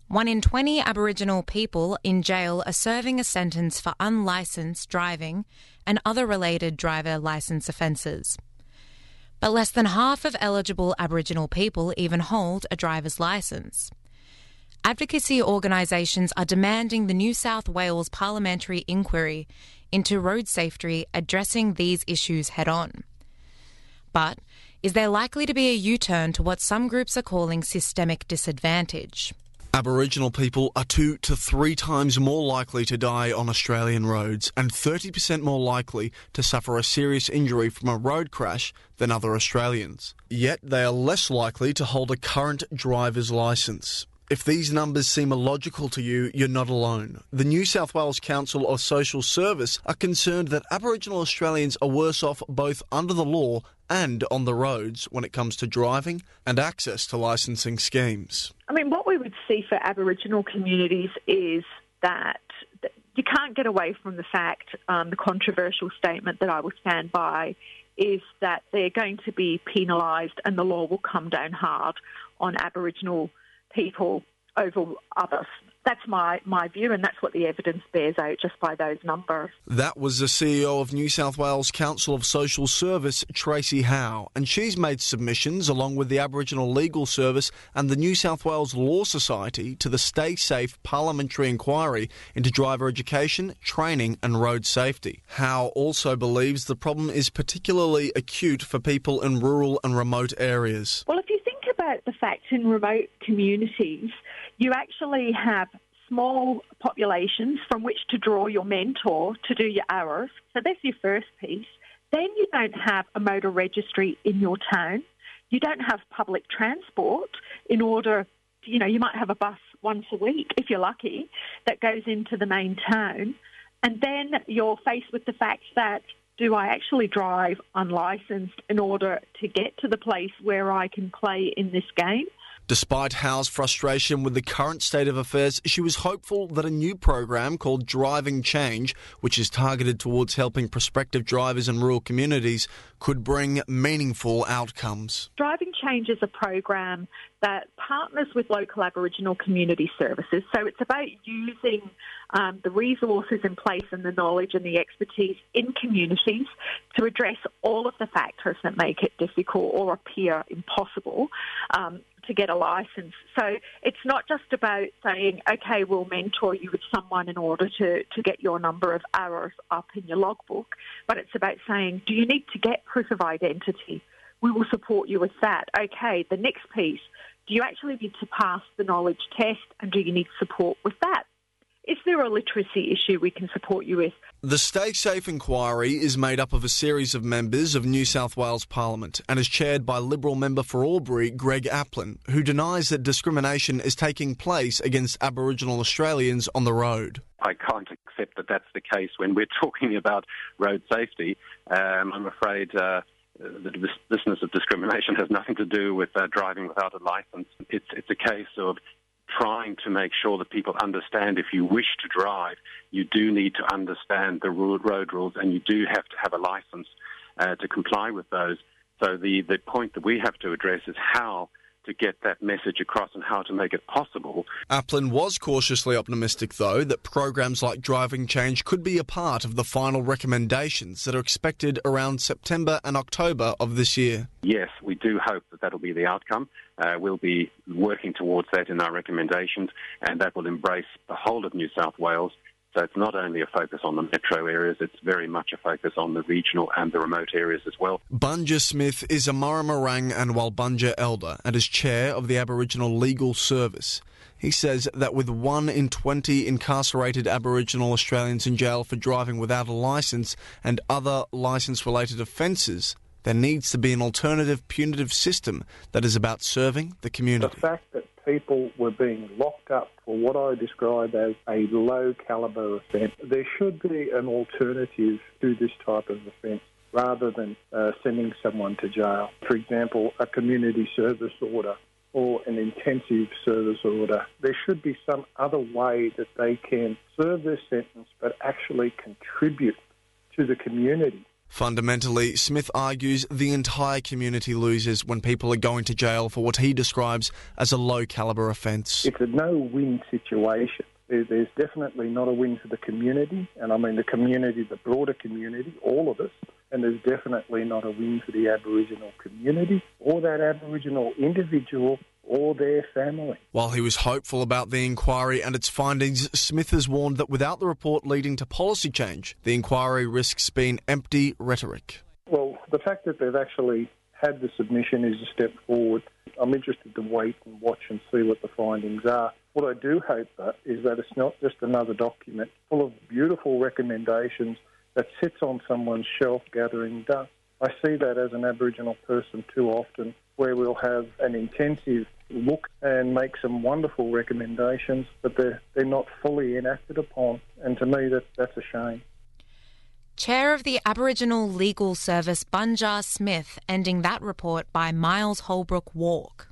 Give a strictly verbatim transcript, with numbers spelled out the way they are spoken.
One in twenty Aboriginal people in jail are serving a sentence for unlicensed driving and other related driver licence offences. But less than half of eligible Aboriginal people even hold a driver's licence. Advocacy organisations are demanding the New South Wales parliamentary inquiry into road safety addressing these issues head-on. But is there likely to be a U-turn to what some groups are calling systemic disadvantage? Aboriginal people are two to three times more likely to die on Australian roads and thirty percent more likely to suffer a serious injury from a road crash than other Australians. Yet they are less likely to hold a current driver's licence. If these numbers seem illogical to you, you're not alone. The New South Wales Council of Social Service are concerned that Aboriginal Australians are worse off both under the law and on the roads when it comes to driving and access to licensing schemes. I mean, what we would see for Aboriginal communities is that you can't get away from the fact, um, the controversial statement that I would stand by is that they're going to be penalised and the law will come down hard on Aboriginal people over others. That's my, my view, and that's what the evidence bears out just by those numbers. That was the C E O of New South Wales Council of Social Service, Tracy Howe, and she's made submissions along with the Aboriginal Legal Service and the New South Wales Law Society to the Stay Safe Parliamentary Inquiry into driver education, training and road safety. Howe also believes the problem is particularly acute for people in rural and remote areas. Well, if you think about the fact in remote communities, you actually have small populations from which to draw your mentor to do your hours. So that's your first piece. Then you don't have a motor registry in your town. You don't have public transport in order, to, you know, you might have a bus once a week, if you're lucky, that goes into the main town. And then you're faced with the fact that, do I actually drive unlicensed in order to get to the place where I can play in this game? Despite Howe's frustration with the current state of affairs, she was hopeful that a new program called Driving Change, which is targeted towards helping prospective drivers in rural communities, could bring meaningful outcomes. Driving Change is a program that partners with local Aboriginal community services. So it's about using um, the resources in place and the knowledge and the expertise in communities to address all of the factors that make it difficult or appear impossible um, to get a licence. So it's not just about saying, OK, we'll mentor you with someone in order to, to get your number of hours up in your logbook, but it's about saying, do you need to get proof of identity? We will support you with that. OK, the next piece, do you actually need to pass the knowledge test and do you need support with that? Is there a literacy issue we can support you with? The Stay Safe inquiry is made up of a series of members of New South Wales Parliament and is chaired by Liberal member for Albury, Greg Aplin, who denies that discrimination is taking place against Aboriginal Australians on the road. I can't accept that that's the case when we're talking about road safety. Um, I'm afraid uh, the business of discrimination has nothing to do with uh, driving without a licence. It's, it's a case of trying to make sure that people understand if you wish to drive, you do need to understand the road rules and you do have to have a licence uh, to comply with those. So the, the point that we have to address is how to get that message across and how to make it possible. Aplin was cautiously optimistic, though, that programs like Driving Change could be a part of the final recommendations that are expected around September and October of this year. Yes, we do hope that that'll be the outcome. Uh, we'll be working towards that in our recommendations, and that will embrace the whole of New South Wales. So it's not only a focus on the metro areas, it's very much a focus on the regional and the remote areas as well. Bunja Smith is a Murrumarang and Walbunja elder and is chair of the Aboriginal Legal Service. He says that with one in twenty incarcerated Aboriginal Australians in jail for driving without a licence and other licence-related offences, there needs to be an alternative punitive system that is about serving the community. The fact that people were being locked up for what I describe as a low-calibre offence, there should be an alternative to this type of offence rather than uh, sending someone to jail. For example, a community service order or an intensive service order. There should be some other way that they can serve their sentence but actually contribute to the community. Fundamentally, Smith argues the entire community loses when people are going to jail for what he describes as a low-calibre offence. It's a no-win situation. There's definitely not a win for the community, and I mean the community, the broader community, all of us, and there's definitely not a win for the Aboriginal community or that Aboriginal individual or their family. While he was hopeful about the inquiry and its findings, Smith has warned that without the report leading to policy change, the inquiry risks being empty rhetoric. Well, the fact that they've actually had the submission is a step forward. I'm interested to wait and watch and see what the findings are. What I do hope, though, is that it's not just another document full of beautiful recommendations that sits on someone's shelf gathering dust. I see that as an Aboriginal person too often, where we'll have an intensive look and make some wonderful recommendations, but they're, they're not fully enacted upon. And to me, that, that's a shame. Chair of the Aboriginal Legal Service, Bunjar Smith, ending that report by Miles Holbrook Walk.